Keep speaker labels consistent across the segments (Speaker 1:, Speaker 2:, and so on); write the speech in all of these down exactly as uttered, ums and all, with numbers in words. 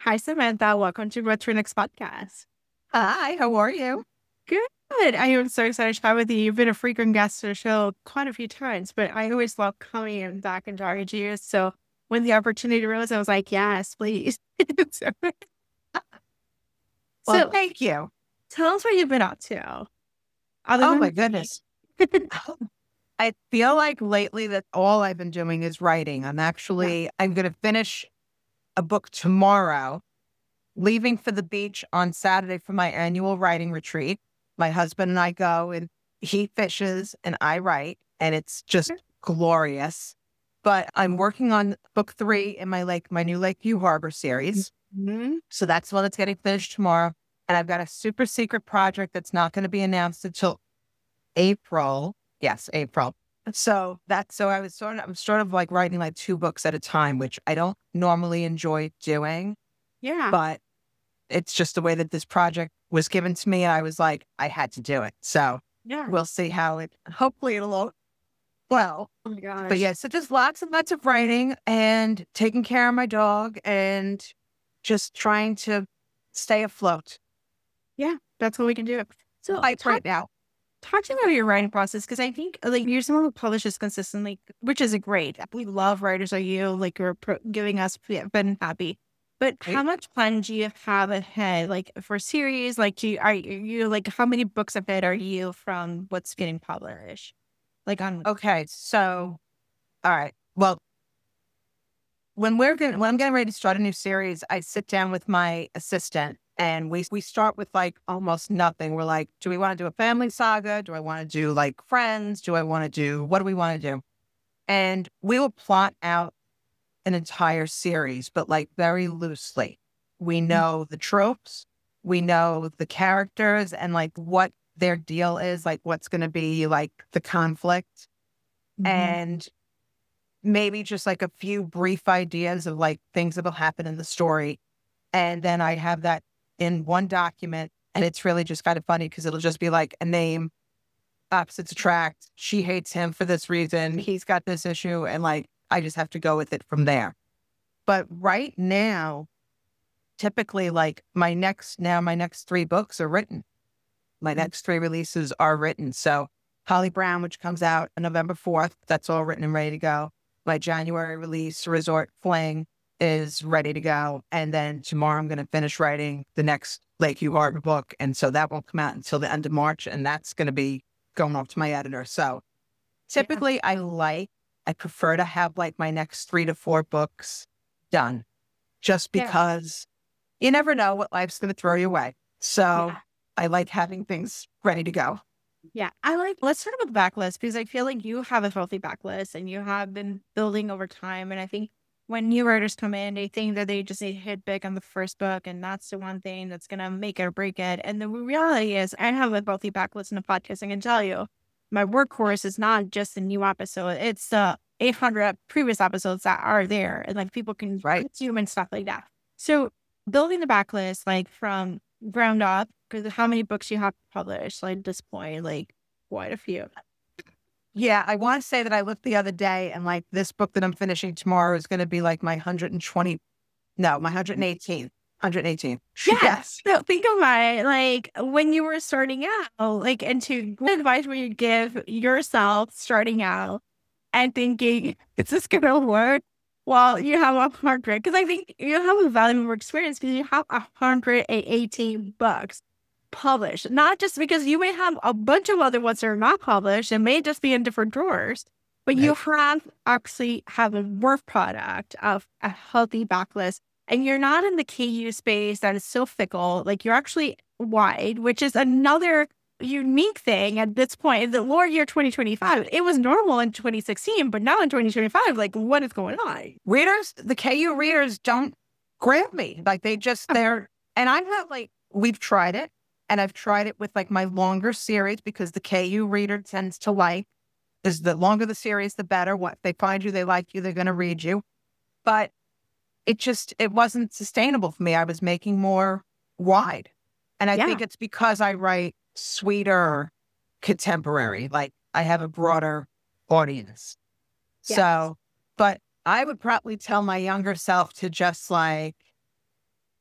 Speaker 1: Hi, Samantha. Welcome to Retro Next podcast.
Speaker 2: Hi, how are you?
Speaker 1: Good. I am so excited to chat with you. You've been a frequent guest to the show quite a few times, but I always love coming and back and talking to you. So when the opportunity arose, I was like, yes, please. so,
Speaker 2: Well,
Speaker 1: so
Speaker 2: thank you.
Speaker 1: tell us what you've been up to. Other
Speaker 2: Oh
Speaker 1: than
Speaker 2: my goodness. I feel like lately that all I've been doing is writing. I'm
Speaker 1: yeah.
Speaker 2: actually I'm going to finish a book tomorrow, leaving for the beach on Saturday for my annual writing retreat. My husband and I go and he fishes and I write, and it's just glorious. But I'm working on book three in my lake, my new Lakeview Harbor series.
Speaker 1: Mhm.
Speaker 2: So that's the one that's getting finished tomorrow. And I've got a super secret project that's not going to be announced until April. Yes, April. So that's so I was sort of I'm sort of like writing like two books at a time, which I don't normally enjoy doing,
Speaker 1: Yeah.
Speaker 2: but it's just the way that this project was given to me. And I was like, I had to do it. So
Speaker 1: Yeah.
Speaker 2: we'll see how it hopefully it'll all well.
Speaker 1: Oh my
Speaker 2: But
Speaker 1: gosh.
Speaker 2: yeah, so just lots and lots of writing and taking care of my dog and just trying to stay afloat.
Speaker 1: Yeah. That's what we can do. So
Speaker 2: Like
Speaker 1: talk
Speaker 2: right now.
Speaker 1: Talk to me about your writing process because I think like you're someone who publishes consistently, which is great. We love writers like you, like you're pro- giving us yeah, been happy. But how
Speaker 2: Right?
Speaker 1: much plan do you have ahead, like for series? Like, do you, are you like how many books ahead are you from what's getting published? Like on
Speaker 2: Okay, so all right. Well, when we're getting, when I'm getting ready to start a new series, I sit down with my assistant and we we start with like almost nothing. We're like, do we want to do a family saga? Do I want to do like Friends? Do I want to do what do we want to do? And we will plot out an entire series, but like very loosely. We know the tropes, we know the characters and like what their deal is, like what's going to be like the conflict.
Speaker 1: Mhm.
Speaker 2: And maybe just like a few brief ideas of like things that'll happen in the story. And then I have that in one document. And it's really just kind of funny because it'll just be like a name, opposites attract. She hates him for this reason. He's got this issue. And like, I just have to go with it from there. But right now, typically, like my next, now my next three books are written. My next three releases are written. So Holly Brown, which comes out on November fourth, that's all written and ready to go. My January release, Resort Fling, is ready to go. And then tomorrow I'm going to finish writing the next Lakeview Harbor book. And so that won't come out until the end of March. And that's going to be going off to my editor. So
Speaker 1: Yeah.
Speaker 2: typically I like, I prefer to have like my next three to four books done just
Speaker 1: Yeah.
Speaker 2: because you never know what life's going to throw your way. So
Speaker 1: Yeah.
Speaker 2: I like having things ready to go.
Speaker 1: Yeah, I like, let's start with backlist because I feel like you have a healthy backlist and you have been building over time. And I think when new writers come in, they think that they just need to hit big on the first book and that's the one thing that's going to make it or break it. And the reality is, I have a healthy backlist in a podcast. I can tell you, my workhorse is not just a new episode, it's the eight hundred previous episodes that are there and like people can
Speaker 2: Right.
Speaker 1: consume and stuff like that. So building the backlist, like from ground up, because how many books you have published like at this point, like quite a few.
Speaker 2: Yeah. I want to say that I looked the other day and like this book that I'm finishing tomorrow is going to be like my one hundred twenty, no, my one hundred eighteen, one hundred eighteen.
Speaker 1: Yeah.
Speaker 2: Yes.
Speaker 1: So think about it, like when you were starting out, like, and to what advice would you give yourself starting out and thinking, is this gonna work? Well, you have a hundred, because I think you have a valuable experience because you have a hundred and eighteen books published. Not just because you may have a bunch of other ones that are not published and may just be in different drawers, but you
Speaker 2: Right.
Speaker 1: have actually have a work product of a healthy backlist. And you're not in the K U space that is so fickle. Like you're actually wide, which is another unique thing at this point. The Lord year twenty twenty-five, it was normal in twenty sixteen, but now in twenty twenty-five, like what is going on?
Speaker 2: Readers, the K U readers don't grab me. Like they just, they're, and I have like, we've tried it and I've tried it with like my longer series because the K U reader tends to like, is the longer the series, the better. What they find you, they like you, they're going to read you. But it just, it wasn't sustainable for me. I was making more wide. And I
Speaker 1: Yeah.
Speaker 2: think it's because I write sweeter contemporary, like I have a broader audience.
Speaker 1: Yes.
Speaker 2: So, but I would probably tell my younger self to just like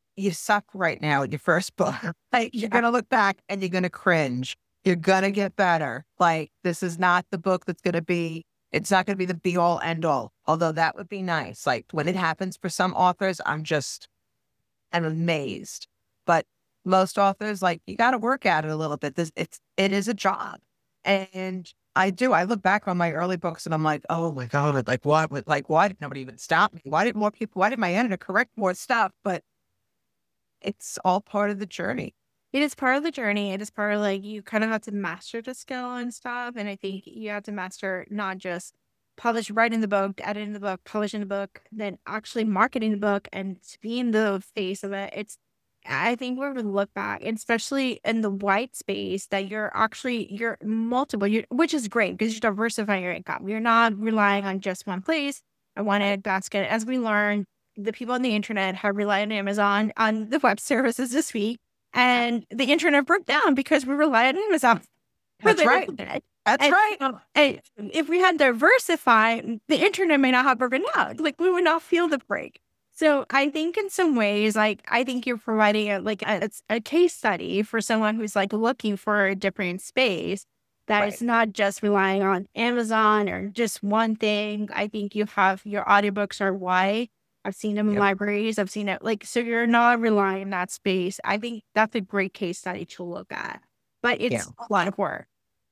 Speaker 2: you suck right now at your first book. Like, you're going to look back and you're going to cringe. You're going to get better. Like, this is not the book that's going to be, it's not going to be the be all end all, although that would be nice. Like, when it happens for some authors, I'm just, I'm amazed. But most authors, like, you got to work at it a little bit. This, it's, it is a job. And I do. I look back on my early books and I'm like, oh my God, like what? Like, why did nobody even stop me? Why did more people, why did my editor correct more stuff? But it's all part of the journey.
Speaker 1: It is part of the journey. It is part of like you kind of have to master the skill and stuff. And I think you have to master not just publish, writing the book, editing the book, publishing the book, then actually marketing the book and being the face of it. It's, I think we're going to look back, and especially in the white space, that you're actually, you're multiple, you which is great because you're diversifying your income. You're not relying on just one place or one egg basket. As we learned, the people on the internet have relied on Amazon on the web services this week. And the internet broke down because we relied on Amazon for
Speaker 2: That's
Speaker 1: the
Speaker 2: right.
Speaker 1: internet.
Speaker 2: That's
Speaker 1: And,
Speaker 2: right.
Speaker 1: um, and if we had diversified, the internet may not have broken down. Like, we would not feel the break. So I think in some ways, like, I think you're providing a, like a, it's a case study for someone who's like looking for a different space that
Speaker 2: Right.
Speaker 1: is not just relying on Amazon or just one thing. I think you have your audiobooks are why. I've seen them in
Speaker 2: Yep.
Speaker 1: libraries. I've seen it like, so you're not relying on that space. I think that's a great case study to look at, but
Speaker 2: Yeah.
Speaker 1: it's a lot of work.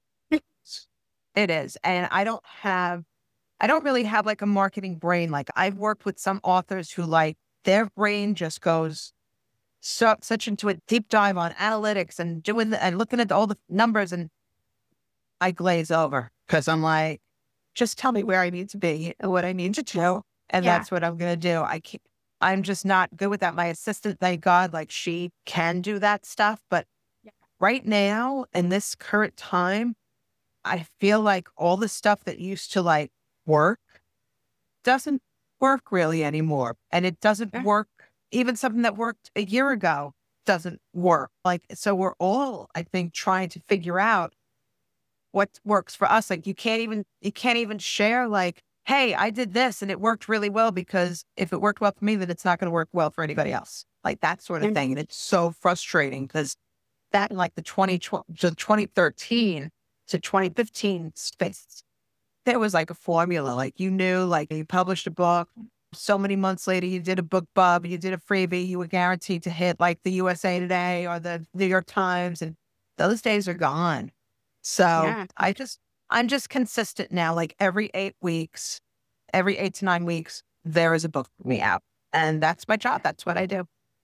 Speaker 2: It is. And I don't have, I don't really have like a marketing brain. Like, I've worked with some authors who, like, their brain just goes so such into a deep dive on analytics and doing the, and looking at all the numbers, and I glaze over because I'm like, just tell me where I need to be and what I need to do. And
Speaker 1: Yeah.
Speaker 2: that's what I'm going to do. I can't, I'm just not good with that. My assistant, thank God, like, she can do that stuff. But
Speaker 1: Yeah.
Speaker 2: right now, in this current time, I feel like all the stuff that used to like work doesn't work really anymore. And it doesn't
Speaker 1: Yeah.
Speaker 2: work. Even something that worked a year ago doesn't work. Like, so we're all, I think, trying to figure out what works for us. Like, you can't even, you can't even share like, hey, I did this and it worked really well, because if it worked well for me, then it's not going to work well for anybody else. Like, that sort of
Speaker 1: And
Speaker 2: thing. And it's so frustrating because that in like the twenty twelve to twenty thirteen to twenty fifteen space, there was like a formula. Like, you knew, like, you published a book, so many months later, you did a book bub, you did a freebie, you were guaranteed to hit like the U S A Today or the New York Times. And those days are gone. So
Speaker 1: yeah.
Speaker 2: I just, I'm just consistent now. Like, every eight weeks, every eight to nine weeks, there is a book for me out. And that's my job. That's what I do.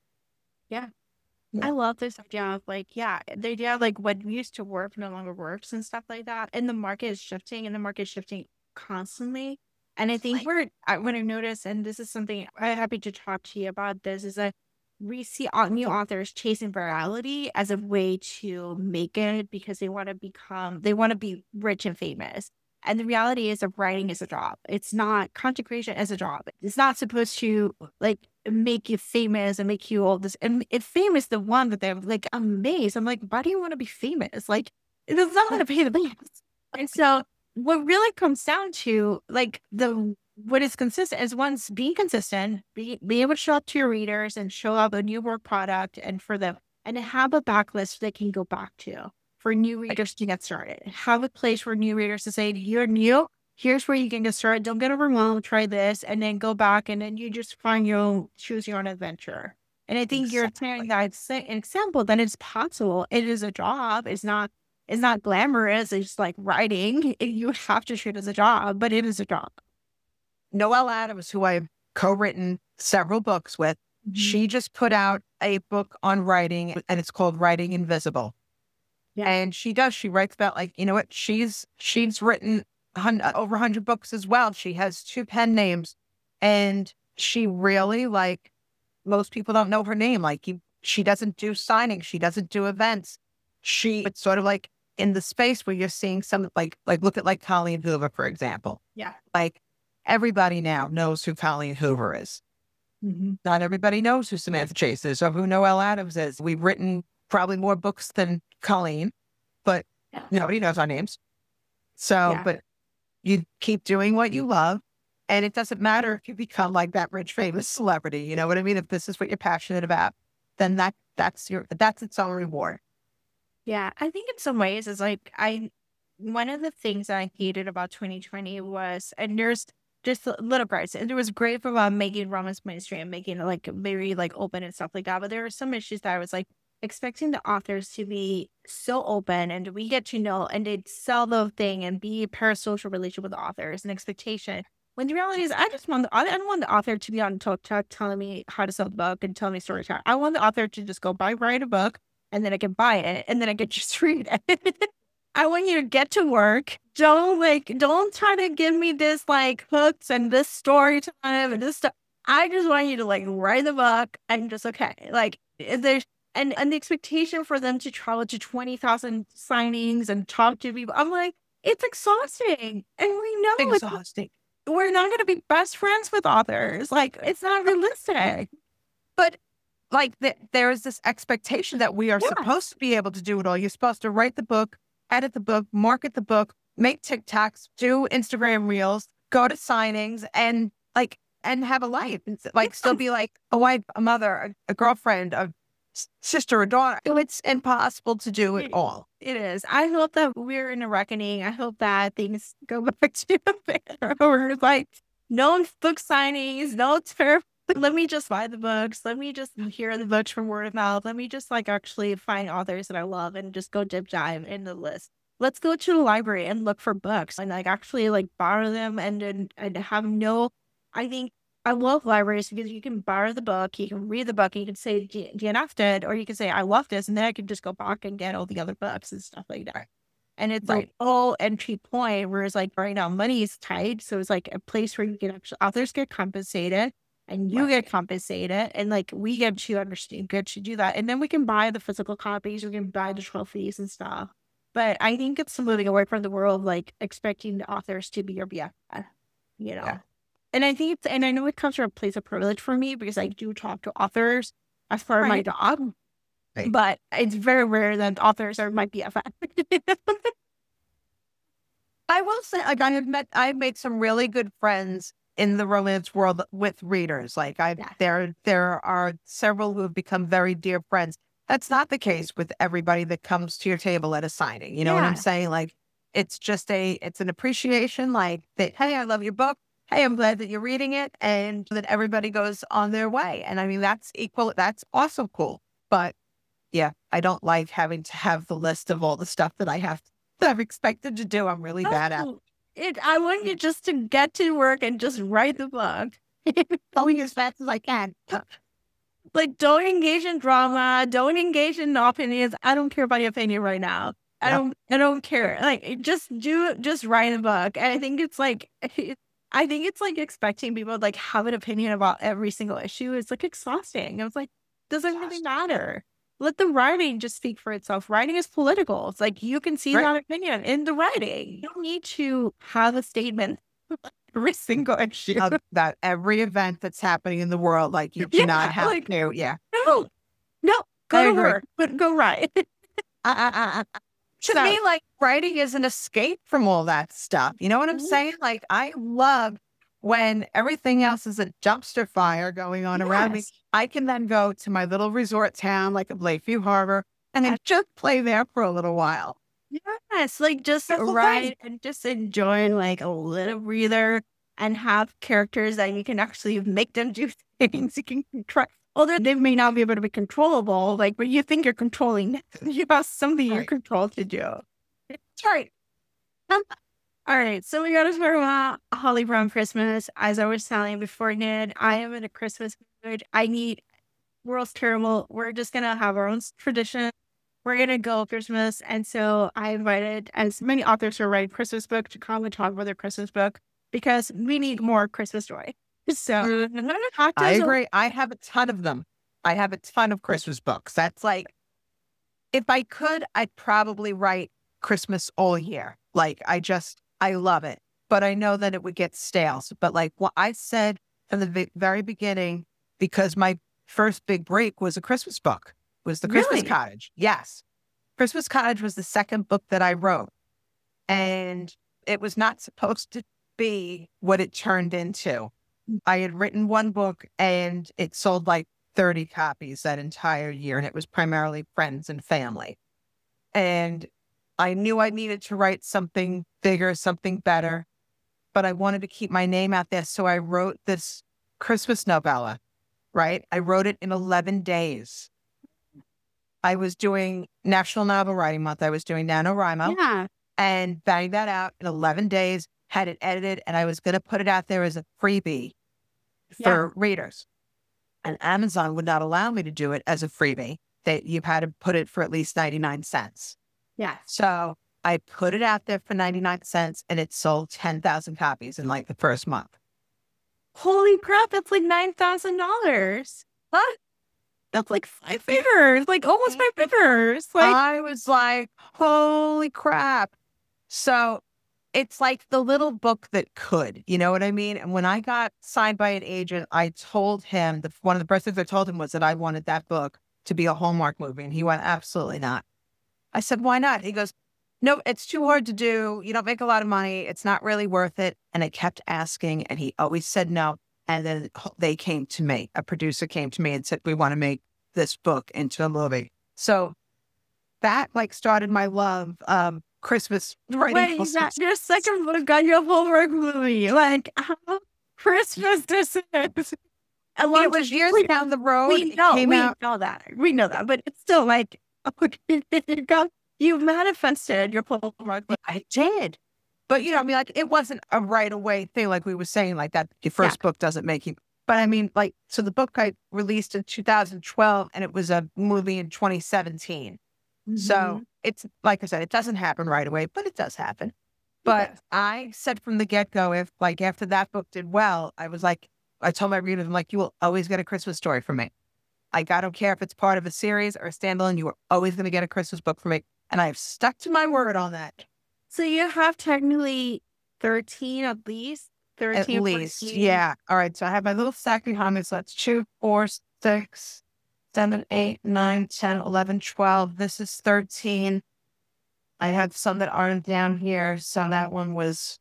Speaker 1: Yeah.
Speaker 2: Yeah.
Speaker 1: I love this idea of like, yeah, the idea of like what used to work no longer works and stuff like that. And the market is shifting, and the market is shifting constantly. And I think we're, I, what I noticed, and this is something I'm happy to talk to you about this, is that we see au- new authors chasing virality as a way to make it because they want to become, they want to be rich and famous. And the reality is that writing is a job. It's not, content creation as a job. It's not supposed to like make you famous and make you all this. And if fame is the one that they're like amazed, I'm like, why do you want to be famous? Like, it's not going to pay the bills. And so what really comes down to like the what is consistent is once being consistent, be, be able to show up to your readers and show up a new work product and for them, and have a backlist they can go back to for new readers to get started. Have a place for new readers to say, you're new, here's where you can get started. Don't get overwhelmed, try this, and then go back and then you just find your own, choose your own adventure. And I think you're saying that it's an example that it's possible. It is a job. It's not it's not glamorous. It's like writing. You have to treat it as a job, but it is a job.
Speaker 2: Noelle Adams, who I've co-written several books with,
Speaker 1: Mhm.
Speaker 2: she just put out a book on writing, and it's called Writing Invisible.
Speaker 1: Yeah.
Speaker 2: And she does, she writes about, like, you know what, she's, she's written hun- over a hundred books as well. She has two pen names, and she really, like, most people don't know her name. Like, you, she doesn't do signings. She doesn't do events. She, it's sort of like in the space where you're seeing some, like, like look at like Colleen Hoover, for example.
Speaker 1: Yeah.
Speaker 2: Like, everybody now knows who Colleen Hoover is.
Speaker 1: Mm-hmm.
Speaker 2: Not everybody knows who Samantha Chase is or who Noelle Adams is. We've written probably more books than Colleen, but
Speaker 1: Yeah.
Speaker 2: nobody knows our names. So,
Speaker 1: Yeah.
Speaker 2: but you keep doing what you love, and it doesn't matter if you become like that rich, famous celebrity. You know what I mean? If this is what you're passionate about, then that that's your that's its own reward.
Speaker 1: Yeah, I think in some ways it's like I one of the things that I hated about twenty twenty was, and there's just a little parts, and it was great for uh, making Rama's ministry and making it like very like open and stuff like that. But there were some issues that I was like expecting the authors to be so open and we get to know and they sell the thing and be a parasocial relation with the authors and expectation. When the reality is, I just want the, I don't want the author to be on TikTok telling me how to sell the book and tell me story time. I want the author to just go buy write a book and then I can buy it and then I can just read it. I want you to get to work. Don't like, don't try to give me this like hooks and this story time and this stuff. I just want you to like write the book and just okay. Like there's and and the expectation for them to travel to twenty thousand signings and talk to people. I'm like, it's exhausting, and we know it's
Speaker 2: Exhausting.
Speaker 1: we're not going to be best friends with authors. Like it's not realistic.
Speaker 2: But like th- there is this expectation that we are
Speaker 1: Yeah.
Speaker 2: supposed to be able to do it all. You're supposed to write the book, edit the book, market the book, make TikToks, do Instagram reels, go to signings, and like and have a life, and s- like still be like a wife, a mother, a, a girlfriend, a s- sister, a daughter. It's impossible to do it all.
Speaker 1: It is. I hope that we're in a reckoning. I hope that things go back to better. Or like no book signings, no ter- let me just buy the books. Let me just hear the books from word of mouth. Let me just like actually find authors that I love and just go deep dive in the list. Let's go to the library and look for books and like actually like borrow them and and, and have no. I think I love libraries because you can borrow the book, you can read the book, and you can say D- DNF'd it, or you can say I love this, and then I can just go back and get all the other books and stuff like that. And it's
Speaker 2: Right.
Speaker 1: a whole entry point, whereas like right now money is tight, so it's like a place where you can actually authors get compensated and you
Speaker 2: Right.
Speaker 1: get compensated, and like we get to understand good to do that, and then we can buy the physical copies, we can buy the trophies and stuff. But I think it's moving away from the world of like expecting the authors to be your B F F, you know.
Speaker 2: Yeah.
Speaker 1: And I think it's, and I know it comes from a place of privilege for me because I do talk to authors as part of my
Speaker 2: Right.
Speaker 1: job,
Speaker 2: Right.
Speaker 1: but it's very rare that authors are my B F F.
Speaker 2: I will say, like, I have met, I've made some really good friends in the romance world with readers. Like, I
Speaker 1: Yeah.
Speaker 2: there there are several who have become very dear friends. That's not the case with everybody that comes to your table at a signing. You know what I'm
Speaker 1: Yeah.
Speaker 2: saying? Like, it's just a, it's an appreciation. Like that, hey, I love your book. Hey, I'm glad that you're reading it, and that everybody goes on their way. And I mean, that's equal. That's also cool. But yeah, I don't like having to have the list of all the stuff that I have that I'm expected to do. I'm really bad at.
Speaker 1: Oh, it, I want you just to get to work and just write the book.
Speaker 2: Going as fast as I can.
Speaker 1: Like, don't engage in drama. Don't engage in opinions. I don't care about your opinion right now. I
Speaker 2: Yep.
Speaker 1: don't. I don't care. Like, just do. Just write a book. And I think it's like, I think it's like expecting people to like have an opinion about every single issue. It's like exhausting. I was like, doesn't really matter. Let the writing just speak for itself. Writing is political. It's like you can see
Speaker 2: Right.
Speaker 1: that opinion in the writing. You don't need to have a statement every single issue.
Speaker 2: Of that every event that's happening in the world, like you do
Speaker 1: Yeah,
Speaker 2: not have
Speaker 1: like-
Speaker 2: to. Yeah.
Speaker 1: No, no, go
Speaker 2: I
Speaker 1: to
Speaker 2: agree.
Speaker 1: work, but go write.
Speaker 2: Uh, uh, uh, uh. To
Speaker 1: So-
Speaker 2: me, like writing is an escape from all that stuff. You know what I'm
Speaker 1: Mhm.
Speaker 2: saying? Like I love when everything else is a dumpster fire going on around me.
Speaker 1: Yes.
Speaker 2: I can then go to my little resort town, like Lakeview Harbor, and then just play there for a little while.
Speaker 1: Yes, like just
Speaker 2: That's the thing.
Speaker 1: write and just enjoy like a little breather and have characters that you can actually make them do things you can control. Although they may not be able to be controllable, like, but you think you're controlling, you have something you're
Speaker 2: Right.
Speaker 1: controlled to do.
Speaker 2: That's right.
Speaker 1: All right, so we got to talk about Holly Brown Christmas. As I was telling beforehand, I am in a Christmas mood. I need world's terrible. We're just gonna have our own s- tradition. We're gonna go Christmas, and so I invited as many authors who write Christmas book to come and talk about their Christmas book because we need more Christmas joy. So
Speaker 2: I
Speaker 1: cocktails are-
Speaker 2: agree. I have a ton of them. I have a ton of Christmas books. That's like, if I could, I'd probably write Christmas all year. Like, I just, I love it. But I know that it would get stale. So- But like what I said from the ve- very beginning, because my first big break was a Christmas book, was The Christmas
Speaker 1: Really?
Speaker 2: Cottage. Yes. Christmas Cottage was the second book that I wrote. And it was not supposed to be what it turned into. I had written one book and it sold like thirty copies that entire year, and it was primarily friends and family. And I knew I needed to write something bigger, something better, but I wanted to keep my name out there. So I wrote this Christmas novella, right? I wrote it in eleven days. I was doing National Novel Writing Month. I was doing NaNoWriMo
Speaker 1: Yeah.
Speaker 2: and banged that out in eleven days, had it edited, and I was going to put it out there as a freebie
Speaker 1: Yeah.
Speaker 2: for readers. And Amazon would not allow me to do it as a freebie. They, you had to put it for at least ninety-nine cents.
Speaker 1: Yeah.
Speaker 2: So I put it out there for ninety-nine cents and it sold ten thousand copies in like the first month.
Speaker 1: Holy crap, that's like nine thousand dollars. What? That's like five figures, like almost five figures. Like,
Speaker 2: I was like, holy crap. So it's like the little book that could, you know what I mean? And when I got signed by an agent, I told him, the, one of the first things I told him was that I wanted that book to be a Hallmark movie. And he went, absolutely not. I said, why not? He goes, no, it's too hard to do. You don't make a lot of money. It's not really worth it. And I kept asking, and he always said no. And then they came to me. A producer came to me and said, we want to make this book into a movie. So that like started my love of Christmas writing.
Speaker 1: wait, is that your second book got your Hallmark movie? Like, how Christmas this is. And
Speaker 2: It was years
Speaker 1: we,
Speaker 2: down the road.
Speaker 1: we
Speaker 2: It
Speaker 1: know,
Speaker 2: came
Speaker 1: we
Speaker 2: out.
Speaker 1: know that. We know that. But it's still like, you got, you manifested your Hallmark movie.
Speaker 2: I did. But, you know, I mean, like, it wasn't a right away thing, like we were saying, like that your first book doesn't make you. But I mean, like, so the book I released in two thousand twelve and it was a movie in twenty seventeen.
Speaker 1: Mm-hmm.
Speaker 2: So it's, like I said, it doesn't happen right away, but it does happen. But
Speaker 1: does.
Speaker 2: I said from the get-go, if like after that book did well, I was like, I told my readers, I'm like, you will always get a Christmas story from me. Like, I don't care if it's part of a series or a standalone, you are always going to get a Christmas book from me. And I've stuck to my word on that.
Speaker 1: So you have technically thirteen at least? thirteen
Speaker 2: At least,
Speaker 1: fourteen.
Speaker 2: yeah. All right, so I have my little stack behind me. So that's two, four, six, seven, eight, nine, ten, eleven, twelve. This is thirteen. I have some that aren't down here. So that one was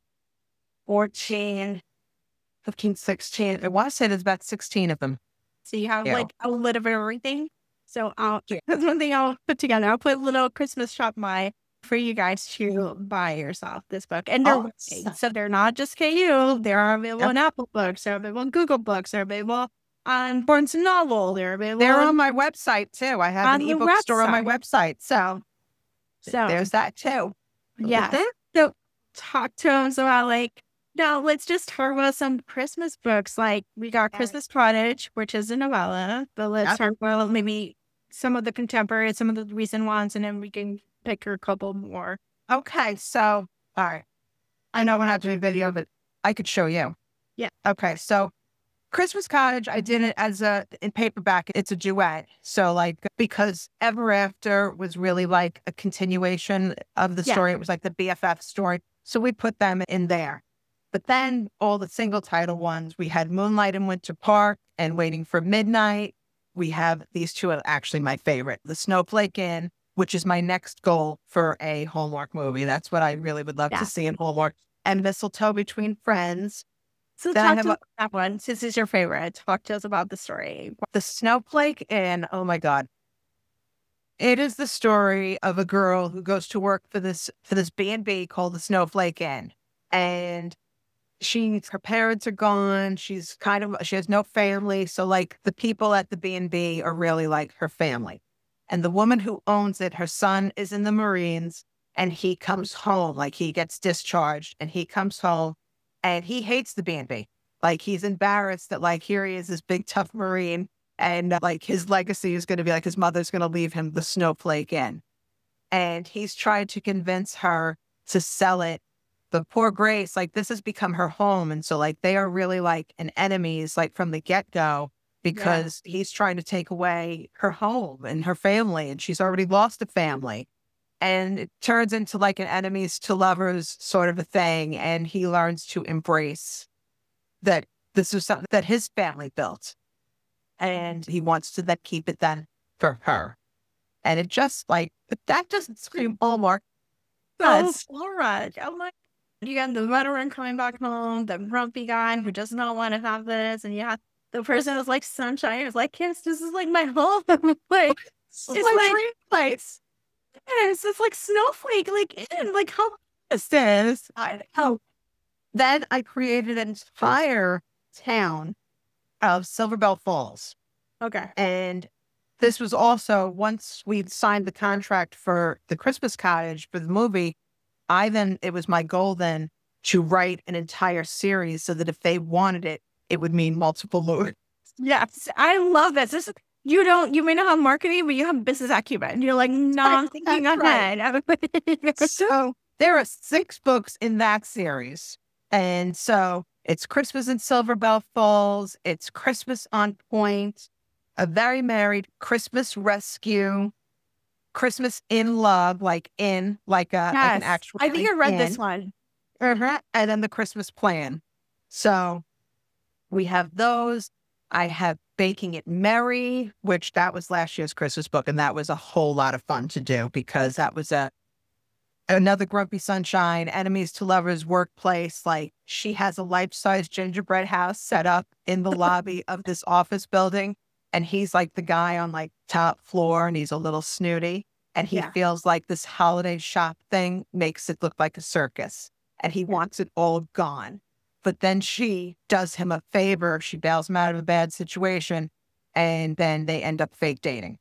Speaker 2: fourteen, fifteen, sixteen. I want to say there's about sixteen of them.
Speaker 1: So you have
Speaker 2: Yeah.
Speaker 1: like a little bit of everything. So I'll, that's one thing I'll put together. I'll put a little Christmas shop my for you guys to buy yourself this book. And they're
Speaker 2: Oh,
Speaker 1: so they're not just K U. They're available
Speaker 2: Yep.
Speaker 1: on Apple Books. They're available on Google Books. They're available on Barnes and Noble. They're available.
Speaker 2: They're
Speaker 1: on,
Speaker 2: on my website too. I have
Speaker 1: on
Speaker 2: an
Speaker 1: the
Speaker 2: ebook store on my website.
Speaker 1: So, so
Speaker 2: There's that too.
Speaker 1: yeah.
Speaker 2: Look at
Speaker 1: So talk to them about like, no, let's just talk about some Christmas books. Like we got Christmas Cottage, which is a novella, but let's
Speaker 2: Yep.
Speaker 1: talk about maybe some of the contemporary, some of the recent ones, and then we can pick a couple more.
Speaker 2: Okay, so, all right. I know I don't have to do a video, but I could show you.
Speaker 1: Yeah.
Speaker 2: Okay, so Christmas Cottage, I did it as a, in paperback, it's a duet. So like, because Ever After was really like a continuation of the
Speaker 1: Yeah.
Speaker 2: story. It was like the B F F story. So we put them in there. But then all the single title ones, we had Moonlight in Winter Park and Waiting for Midnight. We have these two are actually my favorite, The Snowflake Inn, which is my next goal for a Hallmark movie. That's what I really would love
Speaker 1: Yeah.
Speaker 2: to see in Hallmark. And Mistletoe Between Friends.
Speaker 1: So
Speaker 2: Then I
Speaker 1: talk
Speaker 2: have
Speaker 1: to
Speaker 2: a-
Speaker 1: us about that one. Since it's your favorite, talk to us about the story.
Speaker 2: The Snowflake Inn, oh my God. It is the story of a girl who goes to work for this for this B and B called the Snowflake Inn. And she's her parents are gone. She's kind of she has no family. So like the people at the B and B are really like her family. And the woman who owns it, her son is in the Marines and he comes home, like he gets discharged and he comes home and he hates the B and B. Like he's embarrassed that like here he is, this big tough Marine, and uh, like his legacy is going to be like his mother's going to leave him the Snowflake Inn. And he's trying to convince her to sell it. But poor Grace, like this has become her home. And so like they are really like an enemies like from the get-go because he's trying to take away her home and her family. And she's already lost a family. And it turns into like an enemies to lovers sort of a thing. And he learns to embrace that this was something that his family built. And he wants to then keep it then for her. And it just like, but that doesn't scream Hallmark.
Speaker 1: Oh,
Speaker 2: Does.
Speaker 1: all right. I'm like, you got the veteran coming back home, the grumpy guy who does not want to have this, and you have The person was like sunshine. It was like, yes, this is like my home. Like,
Speaker 2: It's
Speaker 1: it's
Speaker 2: my
Speaker 1: like,
Speaker 2: dream place.
Speaker 1: yes, it's like snowflake, like in, like how is this? I
Speaker 2: Oh, then I created an entire town of Silver Bell Falls.
Speaker 1: okay.
Speaker 2: And this was also once we'd signed the contract for the Christmas cottage for the movie, I then, it was my goal then to write an entire series so that if they wanted it, it would mean multiple movies.
Speaker 1: Yes, I love this. This is, you don't, you may not have marketing, but you have business acumen. You're like, no, I'm thinking
Speaker 2: That's right.
Speaker 1: ahead.
Speaker 2: So there are six books in that series. And so it's Christmas in Silver Bell Falls, it's Christmas on Point, A Very Married, Christmas Rescue, Christmas in Love, like in, like a like an
Speaker 1: Yes,
Speaker 2: actual
Speaker 1: I think
Speaker 2: like
Speaker 1: I read this
Speaker 2: in,
Speaker 1: one.
Speaker 2: mhm, and then the Christmas Plan. So we have those. I have Baking It Merry, which that was last year's Christmas book, and that was a whole lot of fun to do because that was a another Grumpy Sunshine, enemies to lovers workplace. Like she has a life-size gingerbread house set up in the lobby of this office building. And he's like the guy on like top floor and he's a little snooty. And he
Speaker 1: Yeah.
Speaker 2: feels like this holiday shop thing makes it look like a circus. And he wants it all gone. But then she does him a favor. She bails him out of a bad situation. And then they end up fake dating.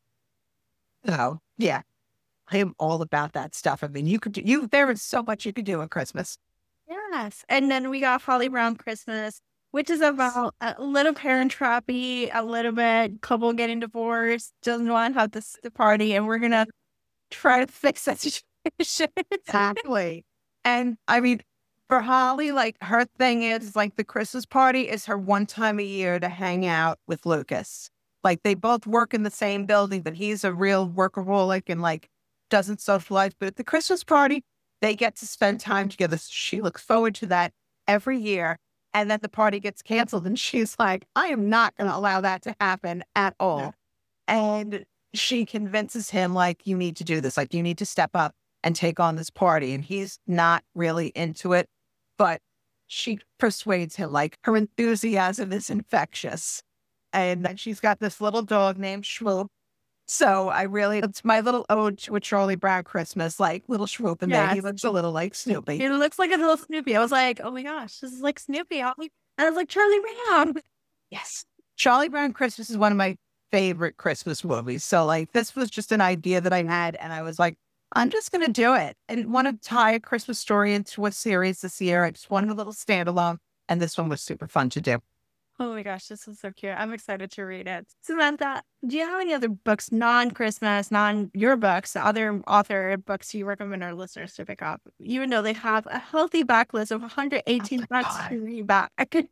Speaker 2: So yeah, I'm all about that stuff. I mean, you could do, you, there is so much you could do at Christmas.
Speaker 1: Yes. And then we got Holly Brown Christmas, which is about a little parent trappy, a little bit couple getting divorced, doesn't want to have this the party, and we're gonna try to fix that situation.
Speaker 2: Exactly. And I mean, for Holly, like her thing is like the Christmas party is her one time a year to hang out with Lucas. Like they both work in the same building, but he's a real workaholic and like doesn't socialize. But at the Christmas party, they get to spend time together. So she looks forward to that every year. And then the party gets canceled. And she's like, I am not going to allow that to happen at all.
Speaker 1: No.
Speaker 2: And she convinces him, like, you need to do this. Like, you need to step up and take on this party. And he's not really into it. But she persuades him, like, her enthusiasm is infectious. And then she's got this little dog named Shmoop. So I really, it's my little ode to a Charlie Brown Christmas, like little Shmoop in there. He
Speaker 1: Yes.
Speaker 2: looks a little like Snoopy.
Speaker 1: It looks like a little Snoopy. I was like, oh my gosh, this is like Snoopy. I was like, Charlie Brown.
Speaker 2: Yes. Charlie Brown Christmas is one of my favorite Christmas movies. So like this was just an idea that I had and I was like, I'm just going to do it. I didn't want to tie a Christmas story into a series this year. I just wanted a little standalone. And this one was super fun to do.
Speaker 1: Oh my gosh, this is so cute. I'm excited to read it. Samantha, do you have any other books, non-Christmas, non your books, other author books you recommend our listeners to pick up? Even though they have a healthy backlist of one hundred eighteen
Speaker 2: Oh
Speaker 1: books to read back.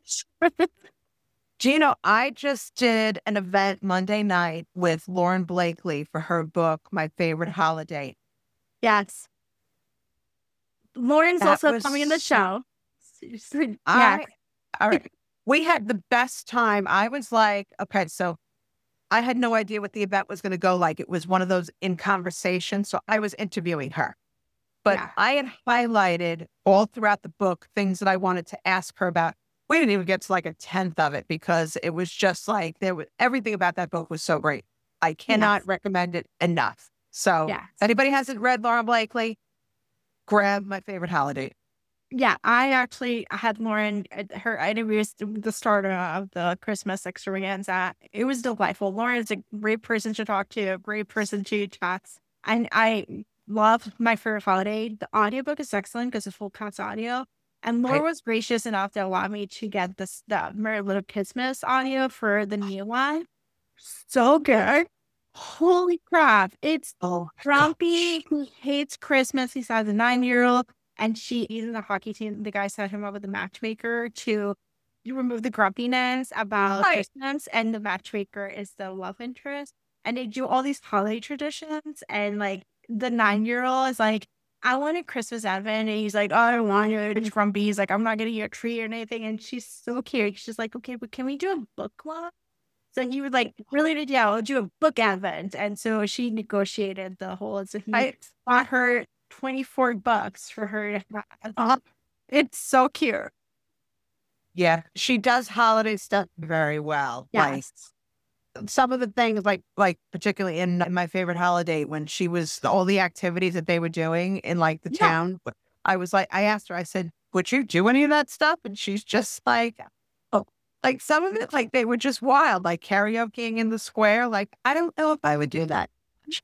Speaker 2: Gino, I just did an event Monday night with Lauren Blakely for her book, My Favorite Holiday.
Speaker 1: Yes. Lauren's
Speaker 2: That
Speaker 1: also
Speaker 2: was
Speaker 1: coming in the
Speaker 2: so-
Speaker 1: show. Yeah.
Speaker 2: I, all right. We had the best time. I was like, okay, so I had no idea what the event was going to go like. It was one of those in conversation. So I was interviewing her. But
Speaker 1: Yeah.
Speaker 2: I had highlighted all throughout the book things that I wanted to ask her about. We didn't even get to like a tenth of it because it was just like there was everything about that book was so great. I cannot
Speaker 1: Yes.
Speaker 2: recommend it enough. So
Speaker 1: Yes.
Speaker 2: if anybody hasn't read Lauren Blakely, grab My Favorite Holiday.
Speaker 1: Yeah, I actually had Lauren, uh, her interviews, the start of the Christmas extravaganza. It was delightful. Lauren is a great person to talk to, a great person to chat. And I love My Favorite Holiday. The audiobook is excellent because it's full cast audio. And Laura
Speaker 2: Right.
Speaker 1: was gracious enough to allow me to get this the Merry Little Christmas audio for the new one. So good. Holy crap. It's
Speaker 2: Oh,
Speaker 1: Grumpy who hates Christmas. He's has a nine-year-old. And she, he's in the hockey team. The guy set him up with a matchmaker to remove the grumpiness about
Speaker 2: Right.
Speaker 1: Christmas. And the matchmaker is the love interest. And they do all these holiday traditions. And like the nine-year-old is like, I want a Christmas advent. And he's like, oh, I don't want it. It's grumpy. He's like, I'm not getting you a tree or anything. And she's so cute. She's like, okay, but can we do a book club? So he was like, really, yeah, I'll do a book advent. And so she negotiated the whole, and so he
Speaker 2: I,
Speaker 1: bought her twenty-four bucks for her. to have- It's so cute.
Speaker 2: Yeah, she does holiday stuff very well. Like
Speaker 1: Yes.
Speaker 2: some of the things, like like particularly in my favorite holiday when she was all the activities that they were doing in like the
Speaker 1: Yeah.
Speaker 2: town. I was like, I asked her, I said, "Would you do any of that stuff?" And she's just like, "Oh, like some of it, like they were just wild, like karaokeing in the square. Like I don't know if I would do that."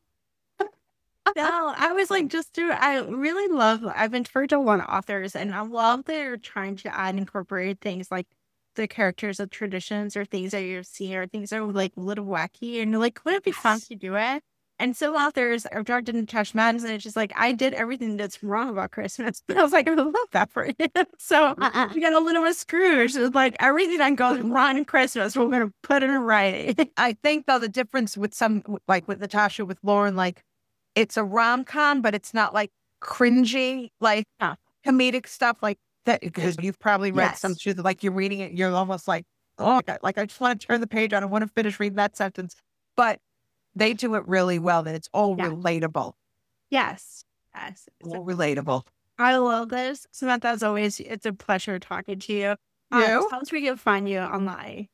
Speaker 1: No, I was like, just do I really love, I've interviewed a lot of authors and I love they're trying to add incorporate things like the characters of traditions or things that you're seeing or things that are like a little wacky and you're like, would it be fun
Speaker 2: Yes.
Speaker 1: to do it? And some authors are talked into Touch Madness and it's just like, I did everything that's wrong about Christmas. And I was like, I love that for you. So
Speaker 2: Uh-uh.
Speaker 1: we got a little bit of Scrooge. It's like everything that goes wrong in Christmas, we're going to put it in writing.
Speaker 2: I think though the difference with some, like with Natasha, with Lauren, like it's a rom com, but it's not like cringy, like
Speaker 1: Yeah.
Speaker 2: comedic stuff like that. Because you've probably read some
Speaker 1: Yes.
Speaker 2: too, that like you're reading it, you're almost like, oh, my God, like I just want to turn the page. I don't want to finish reading that sentence. But they do it really well. That it's all
Speaker 1: Yeah.
Speaker 2: relatable,
Speaker 1: Yes. Yes. It's
Speaker 2: all relatable.
Speaker 1: I love this. Samantha, as always, it's a pleasure talking to you. Uh,
Speaker 2: You?
Speaker 1: tell us where you can find you online.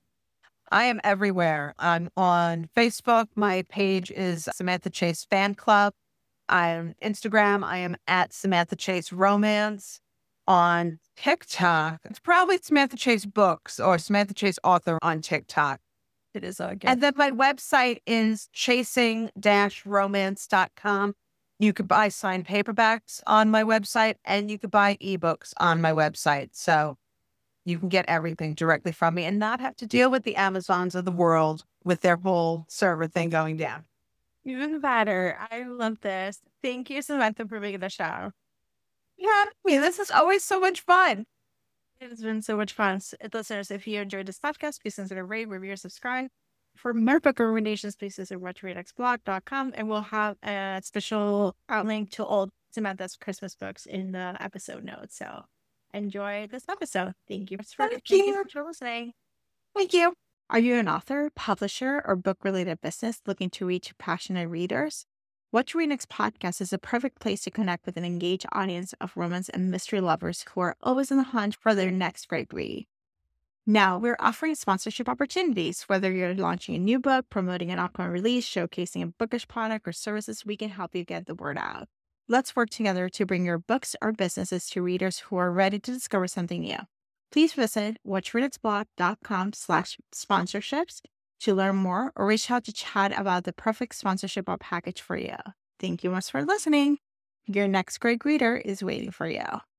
Speaker 2: I am everywhere. I'm on Facebook. My page is Samantha Chase Fan Club. On Instagram, I am at Samantha Chase Romance. On TikTok, it's probably Samantha Chase Books or Samantha Chase Author on TikTok.
Speaker 1: It is all good.
Speaker 2: And then my website is chasing romance dot com. You could buy signed paperbacks on my website and you could buy ebooks on my website. So you can get everything directly from me and not have to deal with the Amazons of the world with their whole server thing going down.
Speaker 1: Even better. I love this. Thank you, Samantha, for being the show.
Speaker 2: Yeah, I mean, this is always so much fun.
Speaker 1: It's been so much fun. S- Listeners, if you enjoyed this podcast, please consider rate, review, or subscribe. For more book recommendations, please visit watch read x blog dot com and we'll have a special outlink to all Samantha's Christmas books in the episode notes. So enjoy this episode. Thank you for,
Speaker 2: Thank
Speaker 1: thank
Speaker 2: you.
Speaker 1: you for listening.
Speaker 2: Thank you.
Speaker 1: Are you an author, publisher, or book-related business looking to reach passionate readers? What to Read Next podcast is a perfect place to connect with an engaged audience of romance and mystery lovers who are always on the hunt for their next great read. Now, we're offering sponsorship opportunities. Whether you're launching a new book, promoting an upcoming release, showcasing a bookish product or services, we can help you get the word out. Let's work together to bring your books or businesses to readers who are ready to discover something new. Please visit watch read x blog dot com slash sponsorships to learn more or reach out to chat about the perfect sponsorship or package for you. Thank you much for listening. Your next great reader is waiting for you.